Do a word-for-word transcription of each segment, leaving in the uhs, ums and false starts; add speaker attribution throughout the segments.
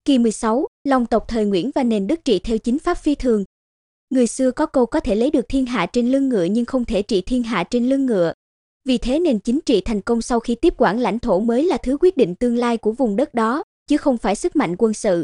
Speaker 1: Kỳ mười sáu, Long tộc thời Nguyễn và nền đức trị theo chính pháp phi thường. Người xưa có câu có thể lấy được thiên hạ trên lưng ngựa nhưng không thể trị thiên hạ trên lưng ngựa. Vì thế nền chính trị thành công sau khi tiếp quản lãnh thổ mới là thứ quyết định tương lai của vùng đất đó, chứ không phải sức mạnh quân sự.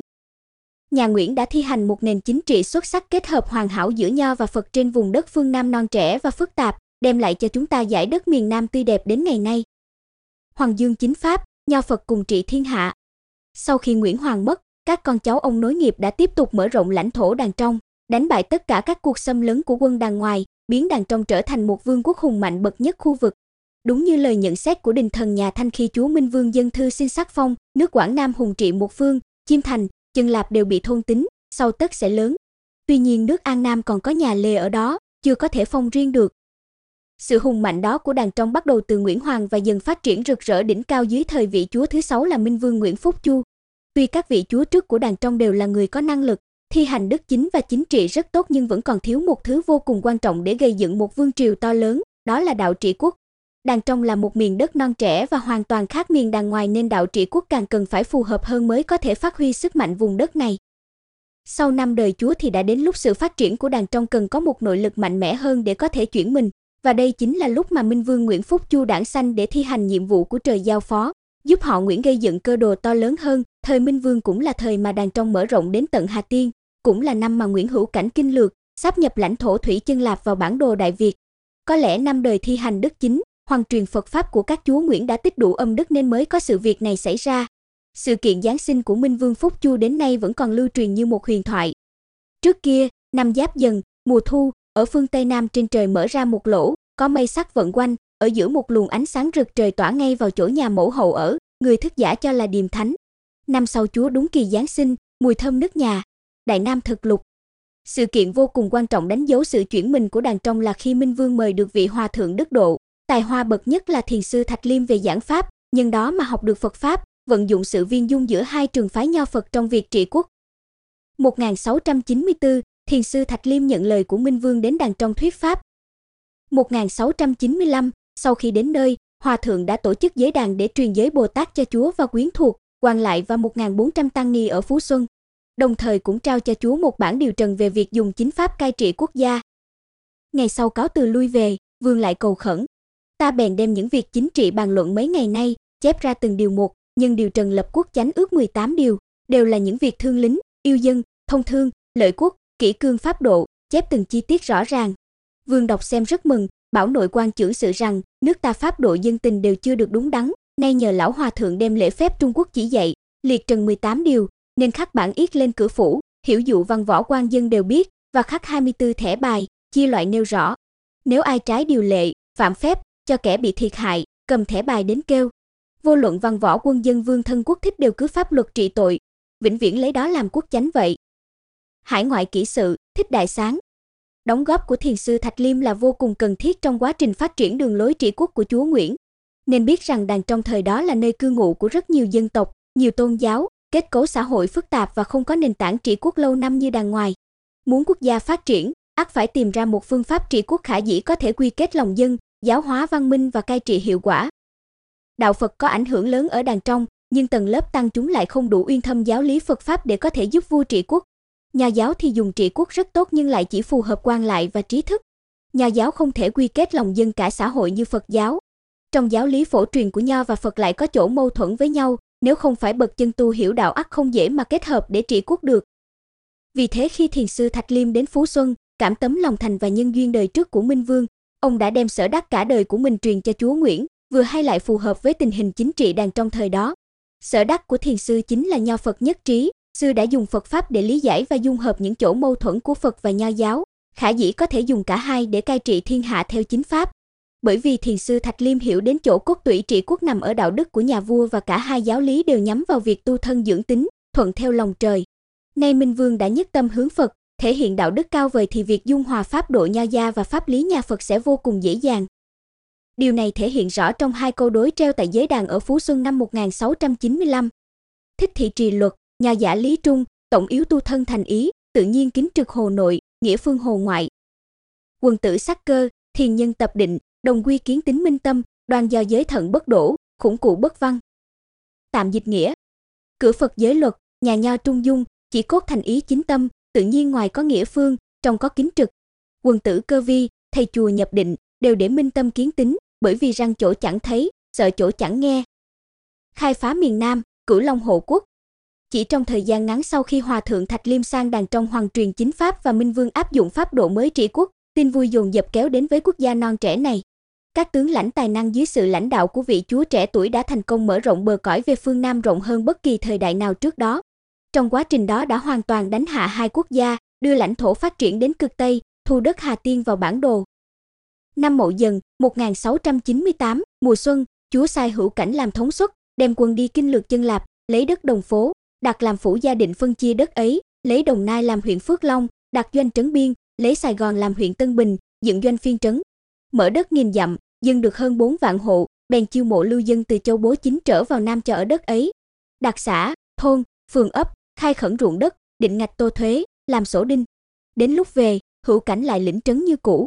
Speaker 1: Nhà Nguyễn đã thi hành một nền chính trị xuất sắc kết hợp hoàn hảo giữa Nho và Phật trên vùng đất phương Nam non trẻ và phức tạp, đem lại cho chúng ta dải đất miền Nam tươi đẹp đến ngày nay. Hoàng Dương chính pháp, Nho Phật cùng trị thiên hạ. Sau khi Nguyễn Hoàng mất, các con cháu ông nối nghiệp đã tiếp tục mở rộng lãnh thổ Đàn Trong, đánh bại tất cả các cuộc xâm lấn của quân Đàn ngoài, biến Đàn Trong trở thành một vương quốc hùng mạnh bậc nhất khu vực. Đúng như lời nhận xét của đình thần nhà Thanh khi chúa Minh Vương dân thư xin sắc phong, nước Quảng Nam hùng trị một phương, Chiêm Thành, Chân Lạp đều bị thôn tính, sau tất sẽ lớn. Tuy nhiên nước An Nam còn có nhà Lê ở đó, chưa có thể phong riêng được. Sự hùng mạnh đó của Đàn Trong bắt đầu từ Nguyễn Hoàng và dần phát triển rực rỡ đỉnh cao dưới thời vị chúa thứ sáu là Minh Vương Nguyễn Phúc Chu. Tuy các vị chúa trước của Đàn Trong đều là người có năng lực, thi hành đức chính và chính trị rất tốt nhưng vẫn còn thiếu một thứ vô cùng quan trọng để gây dựng một vương triều to lớn, đó là đạo trị quốc. Đàn Trong là một miền đất non trẻ và hoàn toàn khác miền Đàn ngoài nên đạo trị quốc càng cần phải phù hợp hơn mới có thể phát huy sức mạnh vùng đất này. Sau năm đời chúa thì đã đến lúc sự phát triển của Đàn Trong cần có một nội lực mạnh mẽ hơn để có thể chuyển mình, và đây chính là lúc mà Minh Vương Nguyễn Phúc Chu đản sanh để thi hành nhiệm vụ của trời giao phó, giúp họ Nguyễn gây dựng cơ đồ to lớn hơn. Thời Minh Vương cũng là thời mà Đàn Trong mở rộng đến tận Hà Tiên, cũng là năm mà Nguyễn Hữu Cảnh kinh lược, sáp nhập lãnh thổ Thủy Chân Lạp vào bản đồ Đại Việt. Có lẽ năm đời thi hành đức chính, hoàng truyền Phật pháp của các chúa Nguyễn đã tích đủ âm đức nên mới có sự việc này xảy ra. Sự kiện Giáng sinh của Minh Vương Phúc Chu đến nay vẫn còn lưu truyền như một huyền thoại. Trước kia, năm Giáp Dần, mùa thu, ở phương Tây Nam trên trời mở ra một lỗ, có mây sắc vận quanh, ở giữa một luồng ánh sáng rực trời tỏa ngay vào chỗ nhà mẫu hậu ở, người thức giả cho là điềm thánh. Năm sau chúa đúng kỳ Giáng sinh, mùi thơm nước nhà, Đại Nam thực lục. Sự kiện vô cùng quan trọng đánh dấu sự chuyển mình của Đàn Trong là khi Minh Vương mời được vị hòa thượng đức độ, tài hoa bậc nhất là thiền sư Thạch Liêm về giảng pháp, nhân đó mà học được Phật pháp, vận dụng sự viên dung giữa hai trường phái Nho Phật trong việc trị quốc. một nghìn sáu trăm chín mươi tư, thiền sư Thạch Liêm nhận lời của Minh Vương đến Đàn Trong thuyết pháp. một nghìn sáu trăm chín mươi lăm, sau khi đến nơi, hòa thượng đã tổ chức giới đàn để truyền giới Bồ Tát cho chúa và quyến thuộc, quan lại và một nghìn bốn trăm tăng ni ở Phú Xuân. Đồng thời cũng trao cho chúa một bản điều trần về việc dùng chính pháp cai trị quốc gia. Ngày sau cáo từ lui về, vương lại cầu khẩn. Ta bèn đem những việc chính trị bàn luận mấy ngày nay, chép ra từng điều một, nhân điều trần lập quốc chánh ước mười tám điều, đều là những việc thương lính, yêu dân, thông thương, lợi quốc, kỷ cương pháp độ, chép từng chi tiết rõ ràng. Vương đọc xem rất mừng, bảo nội quan chưởng sự rằng, nước ta pháp độ dân tình đều chưa được đúng đắn, nay nhờ lão hòa thượng đem lễ phép Trung Quốc chỉ dạy, liệt trần mười tám điều, nên khắc bản yết lên cửa phủ, hiểu dụ văn võ quan dân đều biết, và khắc hai mươi tư thẻ bài, chia loại nêu rõ. Nếu ai trái điều lệ, phạm phép, cho kẻ bị thiệt hại, cầm thẻ bài đến kêu. Vô luận văn võ quân dân vương thân quốc thích đều cứ pháp luật trị tội, vĩnh viễn lấy đó làm quốc chánh vậy. Hải ngoại kỹ sự, thích đại sáng. Đóng góp của thiền sư Thạch Liêm là vô cùng cần thiết trong quá trình phát triển đường lối trị quốc của chúa Nguyễn. Nên biết rằng Đàn Trong thời đó là nơi cư ngụ của rất nhiều dân tộc, nhiều tôn giáo, kết cấu xã hội phức tạp và không có nền tảng trị quốc lâu năm như Đàn ngoài. Muốn quốc gia phát triển, ắt phải tìm ra một phương pháp trị quốc khả dĩ có thể quy kết lòng dân, giáo hóa văn minh và cai trị hiệu quả. Đạo Phật có ảnh hưởng lớn ở Đàn Trong, nhưng tầng lớp tăng chúng lại không đủ uyên thâm giáo lý Phật pháp để có thể giúp vua trị quốc. Nho giáo thì dùng trị quốc rất tốt nhưng lại chỉ phù hợp quan lại và trí thức. Nho giáo không thể quy kết lòng dân cả xã hội như Phật giáo. Trong giáo lý phổ truyền của Nho và Phật lại có chỗ mâu thuẫn với nhau, nếu không phải bậc chân tu hiểu đạo ắt không dễ mà kết hợp để trị quốc được. Vì thế khi thiền sư Thạch Liêm đến Phú Xuân, cảm tấm lòng thành và nhân duyên đời trước của Minh Vương, ông đã đem sở đắc cả đời của mình truyền cho chúa Nguyễn, vừa hay lại phù hợp với tình hình chính trị Đàn Trong thời đó. Sở đắc của thiền sư chính là Nho Phật nhất trí, sư đã dùng Phật pháp để lý giải và dung hợp những chỗ mâu thuẫn của Phật và Nho giáo, khả dĩ có thể dùng cả hai để cai trị thiên hạ theo chính pháp. Bởi vì thiền sư Thạch Liêm hiểu đến chỗ cốt tủy trị quốc nằm ở đạo đức của nhà vua và cả hai giáo lý đều nhắm vào việc tu thân dưỡng tính, thuận theo lòng trời. Nay Minh Vương đã nhất tâm hướng Phật, thể hiện đạo đức cao vời thì việc dung hòa pháp độ Nho gia và pháp lý nhà Phật sẽ vô cùng dễ dàng. Điều này thể hiện rõ trong hai câu đối treo tại giới đàn ở Phú Xuân năm một nghìn sáu trăm chín mươi lăm. Thích thị trì luật, Nho giả lý trung, tổng yếu tu thân thành ý, tự nhiên kính trực hồ nội, nghĩa phương hồ ngoại. Quần tử sắc cơ, thiền nhân tập định, đồng quy kiến tính minh tâm, đoan do giới thận bất đổ, khủng cụ bất văn. Tạm dịch nghĩa. Cửa Phật giới luật, nhà nho trung dung, chỉ cốt thành ý chính tâm, tự nhiên ngoài có nghĩa phương, trong có kính trực. Quần tử cơ vi, thầy chùa nhập định, đều để minh tâm kiến tính, bởi vì răng chỗ chẳng thấy, sợ chỗ chẳng nghe. Khai phá miền Nam, cửu long hộ quốc. Chỉ trong thời gian ngắn sau khi Hòa thượng Thạch Liêm sang đàn trong hoàng truyền chính pháp và Minh Vương áp dụng pháp độ mới trị quốc, tin vui dồn dập kéo đến với quốc gia non trẻ này. Các tướng lãnh tài năng dưới sự lãnh đạo của vị chúa trẻ tuổi đã thành công mở rộng bờ cõi về phương Nam rộng hơn bất kỳ thời đại nào trước đó. Trong quá trình đó đã hoàn toàn đánh hạ hai quốc gia, đưa lãnh thổ phát triển đến cực Tây, thu đất Hà Tiên vào bản đồ. Năm Mậu Dần, một nghìn sáu trăm chín mươi tám, mùa xuân, chúa sai Hữu Cảnh làm thống suất, đem quân đi kinh lược Chân Lạp, lấy đất Đồng Phố, đặt làm phủ gia định phân chia đất ấy, lấy Đồng Nai làm huyện Phước Long, đặt doanh trấn biên, lấy Sài Gòn làm huyện Tân Bình, dựng doanh phiên trấn. Mở đất nghìn dặm, dân được hơn bốn vạn hộ, bèn chiêu mộ lưu dân từ châu Bố Chính trở vào Nam cho ở đất ấy. Đặt xã, thôn, phường ấp, khai khẩn ruộng đất, định ngạch tô thuế, làm sổ đinh. Đến lúc về, Hữu Cảnh lại lĩnh trấn như cũ.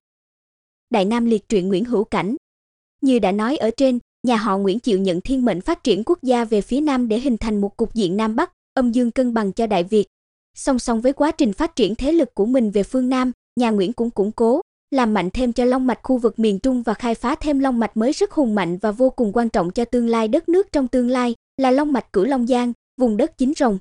Speaker 1: Đại Nam liệt truyện Nguyễn Hữu Cảnh. Như đã nói ở trên, nhà họ Nguyễn chịu nhận thiên mệnh phát triển quốc gia về phía Nam để hình thành một cục diện Nam Bắc, âm dương cân bằng cho Đại Việt. Song song với quá trình phát triển thế lực của mình về phương Nam, nhà Nguyễn cũng củng cố, làm mạnh thêm cho long mạch khu vực miền Trung và khai phá thêm long mạch mới rất hùng mạnh và vô cùng quan trọng cho tương lai đất nước trong tương lai, là long mạch Cửu Long Giang, vùng đất chính rồng.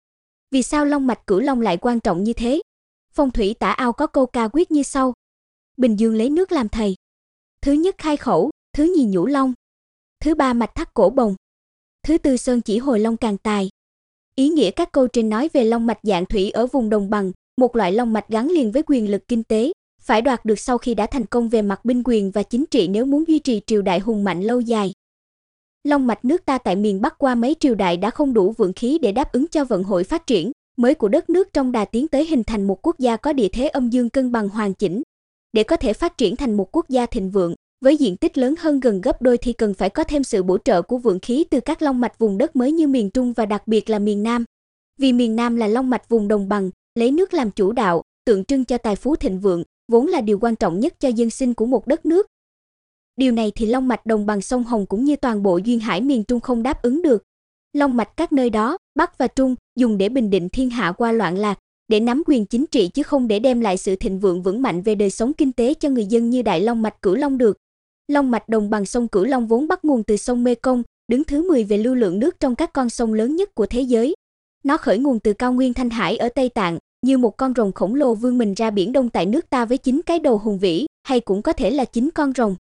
Speaker 1: Vì sao long mạch Cửu Long lại quan trọng như thế? Phong thủy Tả Ao có câu ca quyết như sau: Bình Dương lấy nước làm thầy. Thứ nhất khai khẩu, thứ nhì nhũ long. Thứ ba mạch thắt cổ bồng. Thứ tư sơn chỉ hồi long càng tài. Ý nghĩa các câu trên nói về long mạch dạng thủy ở vùng đồng bằng, một loại long mạch gắn liền với quyền lực kinh tế, phải đoạt được sau khi đã thành công về mặt binh quyền và chính trị nếu muốn duy trì triều đại hùng mạnh lâu dài. Long mạch nước ta tại miền Bắc qua mấy triều đại đã không đủ vượng khí để đáp ứng cho vận hội phát triển mới của đất nước trong đà tiến tới hình thành một quốc gia có địa thế âm dương cân bằng hoàn chỉnh. Để có thể phát triển thành một quốc gia thịnh vượng, với diện tích lớn hơn gần gấp đôi thì cần phải có thêm sự bổ trợ của vượng khí từ các long mạch vùng đất mới như miền Trung và đặc biệt là miền Nam. Vì miền Nam là long mạch vùng đồng bằng, lấy nước làm chủ đạo, tượng trưng cho tài phú thịnh vượng, vốn là điều quan trọng nhất cho dân sinh của một đất nước. Điều này thì long mạch đồng bằng sông Hồng cũng như toàn bộ duyên hải miền Trung không đáp ứng được. Long mạch các nơi đó, Bắc và Trung, dùng để bình định thiên hạ qua loạn lạc, để nắm quyền chính trị chứ không để đem lại sự thịnh vượng vững mạnh về đời sống kinh tế cho người dân như đại long mạch Cửu Long được. Long mạch đồng bằng sông Cửu Long vốn bắt nguồn từ sông Mekong, đứng thứ mười về lưu lượng nước trong các con sông lớn nhất của thế giới. Nó khởi nguồn từ cao nguyên Thanh Hải ở Tây Tạng, như một con rồng khổng lồ vươn mình ra biển Đông tại nước ta với chín cái đầu hùng vĩ, hay cũng có thể là chín con rồng.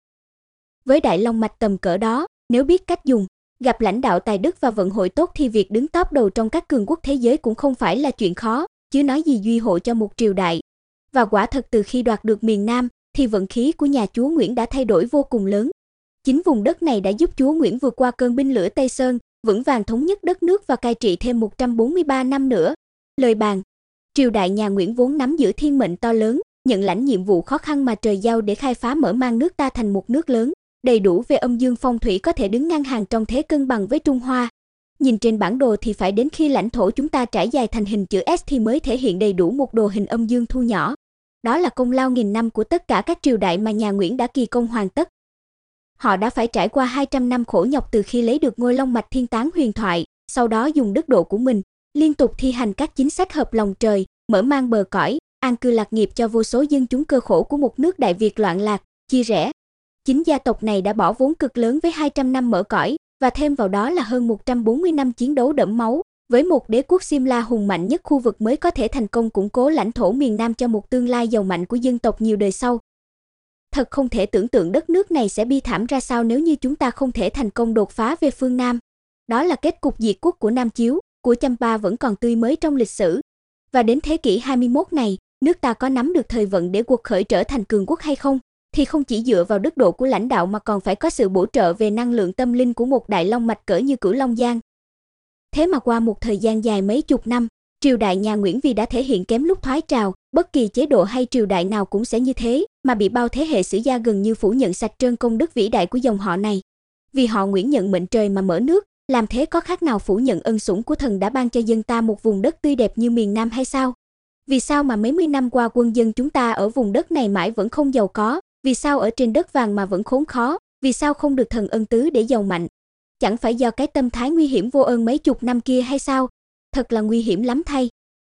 Speaker 1: Với đại long mạch tầm cỡ đó, nếu biết cách dùng, gặp lãnh đạo tài đức và vận hội tốt thì việc đứng top đầu trong các cường quốc thế giới cũng không phải là chuyện khó, chứ nói gì duy hộ cho một triều đại. Và quả thật từ khi đoạt được miền Nam, thì vận khí của nhà chúa Nguyễn đã thay đổi vô cùng lớn. Chính vùng đất này đã giúp chúa Nguyễn vượt qua cơn binh lửa Tây Sơn, vững vàng thống nhất đất nước và cai trị thêm một trăm bốn mươi ba năm nữa. Lời bàn: triều đại nhà Nguyễn vốn nắm giữ thiên mệnh to lớn, nhận lãnh nhiệm vụ khó khăn mà trời giao để khai phá mở mang nước ta thành một nước lớn, đầy đủ về âm dương phong thủy có thể đứng ngang hàng trong thế cân bằng với Trung Hoa. Nhìn trên bản đồ thì phải đến khi lãnh thổ chúng ta trải dài thành hình chữ S thì mới thể hiện đầy đủ một đồ hình âm dương thu nhỏ. Đó là công lao nghìn năm của tất cả các triều đại mà nhà Nguyễn đã kỳ công hoàn tất. Họ đã phải trải qua hai trăm năm khổ nhọc từ khi lấy được ngôi long mạch thiên tán huyền thoại, sau đó dùng đức độ của mình, liên tục thi hành các chính sách hợp lòng trời, mở mang bờ cõi, an cư lạc nghiệp cho vô số dân chúng cơ khổ của một nước Đại Việt loạn lạc, chia rẽ. Chính gia tộc này đã bỏ vốn cực lớn với hai trăm năm mở cõi, và thêm vào đó là hơn một trăm bốn mươi năm chiến đấu đẫm máu, với một đế quốc Simla hùng mạnh nhất khu vực mới có thể thành công củng cố lãnh thổ miền Nam cho một tương lai giàu mạnh của dân tộc nhiều đời sau. Thật không thể tưởng tượng đất nước này sẽ bi thảm ra sao nếu như chúng ta không thể thành công đột phá về phương Nam. Đó là kết cục diệt quốc của Nam Chiếu, của Champa vẫn còn tươi mới trong lịch sử. Và đến thế kỷ hai mươi mốt này, nước ta có nắm được thời vận để quật khởi trở thành cường quốc hay không? Thì không chỉ dựa vào đức độ của lãnh đạo mà còn phải có sự bổ trợ về năng lượng tâm linh của một đại long mạch cỡ như Cửu Long Giang. Thế mà qua một thời gian dài mấy chục năm, triều đại nhà Nguyễn vì đã thể hiện kém lúc thoái trào, bất kỳ chế độ hay triều đại nào cũng sẽ như thế, mà bị bao thế hệ sử gia gần như phủ nhận sạch trơn công đức vĩ đại của dòng họ này. Vì họ Nguyễn nhận mệnh trời mà mở nước, làm thế có khác nào phủ nhận ân sủng của thần đã ban cho dân ta một vùng đất tươi đẹp như miền Nam hay sao? Vì sao mà mấy mươi năm qua quân dân chúng ta ở vùng đất này mãi vẫn không giàu có? Vì sao ở trên đất vàng mà vẫn khốn khó? Vì sao không được thần ân tứ để giàu mạnh? Chẳng phải do cái tâm thái nguy hiểm vô ơn mấy chục năm kia hay sao? Thật là nguy hiểm lắm thay.